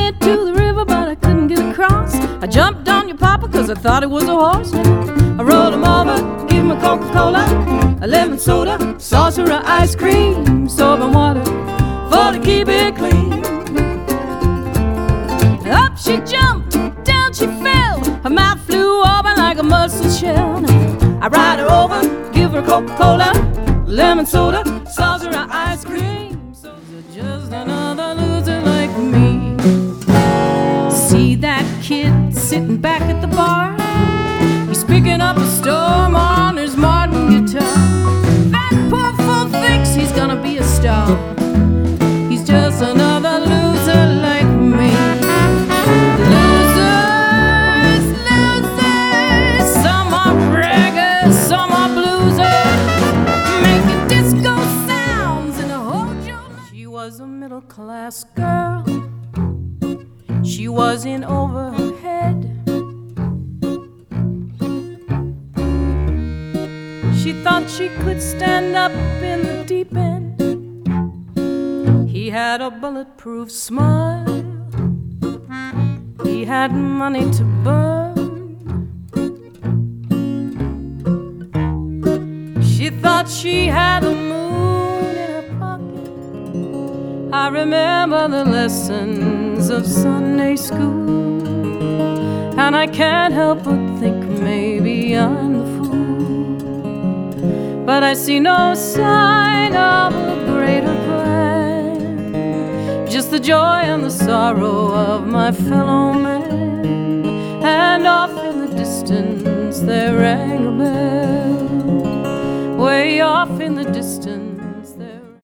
went to the river, but I couldn't get across. I jumped on your papa cause I thought it was a horse. I rolled him over, gave him a Coca-Cola, a lemon soda, saucer of ice cream, soap and water for to keep it clean. Up she jumped, down she fell, her mouth flew open like a mussel shell. I ride her over, give her Coca-Cola, lemon soda, saucer of ice cream. So just another loser like me. See that kid sitting back at the bar? He's picking up a storm on his Martin guitar. That poor fool thinks he's gonna be a star. He's just another loser like me. Losers, losers, some are braggers, some are bluesers, making disco sounds in a hojo. She was a middle-class girl. She was in over her head. She thought she could stand up in the deep end. He had a bulletproof smile. He had money to burn. She thought she had a moon in her pocket. I remember the lessons of Sunday school, and I can't help but think maybe I'm the fool. But I see no sign of a greater plan, just the joy and the sorrow of my fellow man. And off in the distance there rang a bell, way off in the distance